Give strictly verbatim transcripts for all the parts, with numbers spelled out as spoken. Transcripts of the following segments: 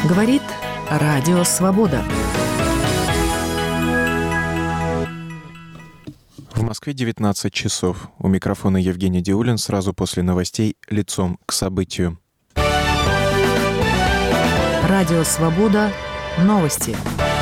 Говорит Радио Свобода. В Москве девятнадцать часов. У микрофона Евгений Диулин. Сразу после новостей «Лицом к событию». Радио Свобода. Новости.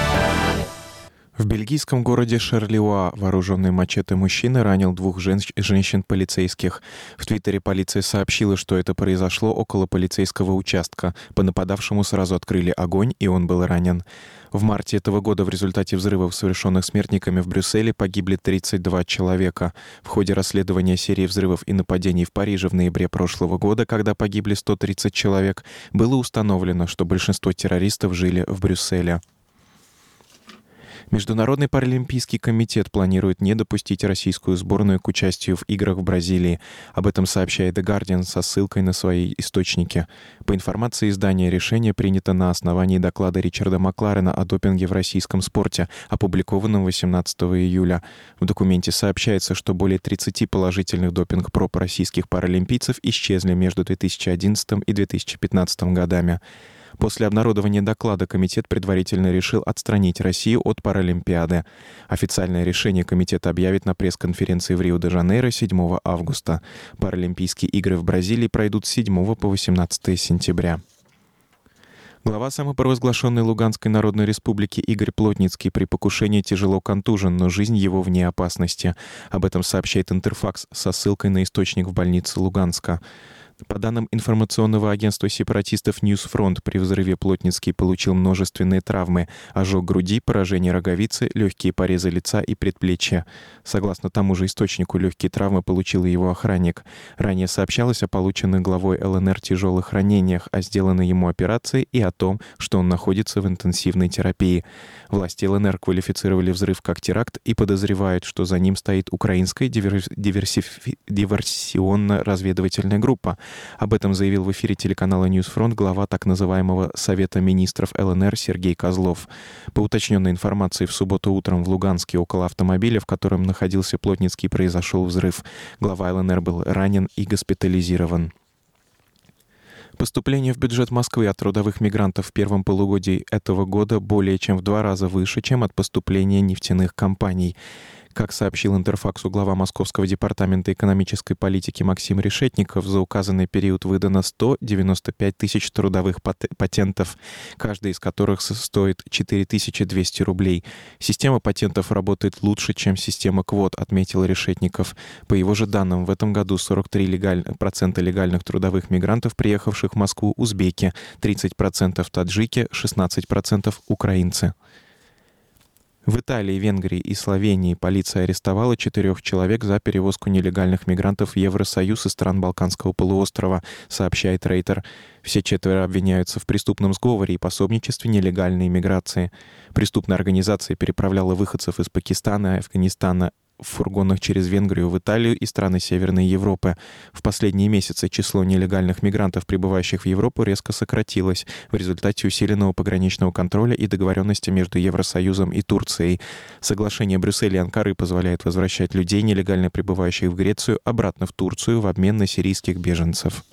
В бельгийском городе Шарлеруа вооруженный мачете мужчина ранил двух жен- женщин-полицейских. В Твиттере полиция сообщила, что это произошло около полицейского участка. По нападавшему сразу открыли огонь, и он был ранен. В марте этого года в результате взрывов, совершенных смертниками в Брюсселе, погибли тридцать два человека. В ходе расследования серии взрывов и нападений в Париже в ноябре прошлого года, когда погибли сто тридцать человек, было установлено, что большинство террористов жили в Брюсселе. Международный паралимпийский комитет планирует не допустить российскую сборную к участию в играх в Бразилии. Об этом сообщает The Guardian со ссылкой на свои источники. По информации издания, решение принято на основании доклада Ричарда Макларена о допинге в российском спорте, опубликованном восемнадцатого июля. В документе сообщается, что более тридцати положительных допинг-проб российских паралимпийцев исчезли между две тысячи одиннадцатым и две тысячи пятнадцатым годами. После обнародования доклада комитет предварительно решил отстранить Россию от Паралимпиады. Официальное решение комитет объявит на пресс-конференции в Рио-де-Жанейро седьмого августа. Паралимпийские игры в Бразилии пройдут с седьмого по восемнадцатое сентября. Глава самопровозглашенной Луганской Народной Республики Игорь Плотницкий при покушении тяжело контужен, но жизнь его вне опасности. Об этом сообщает Интерфакс со ссылкой на источник в больнице Луганска. По данным информационного агентства сепаратистов Ньюсфронт, при взрыве Плотницкий получил множественные травмы: ожог груди, поражение роговицы, легкие порезы лица и предплечья. Согласно тому же источнику, легкие травмы получил и его охранник. Ранее сообщалось о полученных главой ЛНР тяжелых ранениях, о сделанной ему операции и о том, что он находится в интенсивной терапии. Власти ЛНР квалифицировали взрыв как теракт и подозревают, что за ним стоит украинская диверс... диверсифи... диверсионно-разведывательная группа. Об этом заявил в эфире телеканала «Ньюсфронт» глава так называемого Совета министров ЛНР Сергей Козлов. По уточненной информации, в субботу утром в Луганске около автомобиля, в котором находился Плотницкий, произошел взрыв. Глава ЛНР был ранен и госпитализирован. Поступление в бюджет Москвы от трудовых мигрантов в первом полугодии этого года более чем в два раза выше, чем от поступления нефтяных компаний. Как сообщил Интерфаксу глава Московского департамента экономической политики Максим Решетников, за указанный период выдано сто девяносто пять тысяч трудовых патентов, каждый из которых стоит четыре тысячи двести рублей. Система патентов работает лучше, чем система квот, отметил Решетников. По его же данным, в этом году сорок три процента легальных трудовых мигрантов, приехавших в Москву, узбеки, тридцать процентов таджики, шестнадцать процентов украинцы. В Италии, Венгрии и Словении полиция арестовала четырех человек за перевозку нелегальных мигрантов в Евросоюз из стран Балканского полуострова, сообщает Рейтер. Все четверо обвиняются в преступном сговоре и пособничестве нелегальной миграции. Преступная организация переправляла выходцев из Пакистана и Афганистана в фургонах через Венгрию в Италию и страны Северной Европы. В последние месяцы число нелегальных мигрантов, прибывающих в Европу, резко сократилось в результате усиленного пограничного контроля и договоренности между Евросоюзом и Турцией. Соглашение Брюсселя и Анкары позволяет возвращать людей, нелегально прибывающих в Грецию, обратно в Турцию в обмен на сирийских беженцев.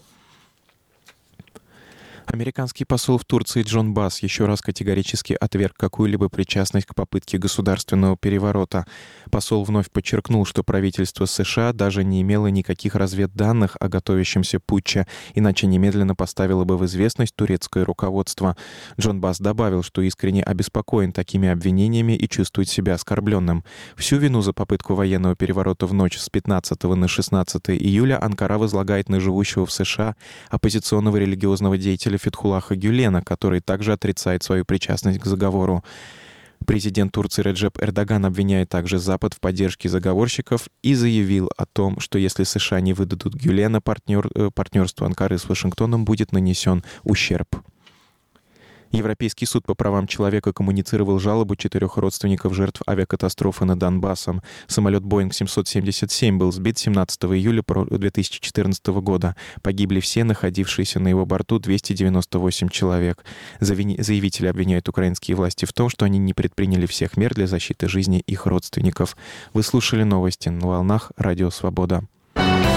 Американский посол в Турции Джон Басс еще раз категорически отверг какую-либо причастность к попытке государственного переворота. Посол вновь подчеркнул, что правительство США даже не имело никаких разведданных о готовящемся путче, иначе немедленно поставило бы в известность турецкое руководство. Джон Басс добавил, что искренне обеспокоен такими обвинениями и чувствует себя оскорбленным. Всю вину за попытку военного переворота в ночь с пятнадцатого на шестнадцатое июля Анкара возлагает на живущего в США оппозиционного религиозного деятеля Фетхуллаха Гюлена, который также отрицает свою причастность к заговору. Президент Турции Реджеп Эрдоган обвиняет также Запад в поддержке заговорщиков и заявил о том, что если США не выдадут Гюлена, партнер, партнерству Анкары с Вашингтоном будет нанесен ущерб. Европейский суд по правам человека коммуницировал жалобу четырех родственников жертв авиакатастрофы над Донбассом. Самолет Боинг семьсот семьдесят семь был сбит семнадцатого июля две тысячи четырнадцатого года. Погибли все находившиеся на его борту двести девяносто восемь человек. Заявители обвиняют украинские власти в том, что они не предприняли всех мер для защиты жизни их родственников. Вы слушали новости на волнах Радио Свобода.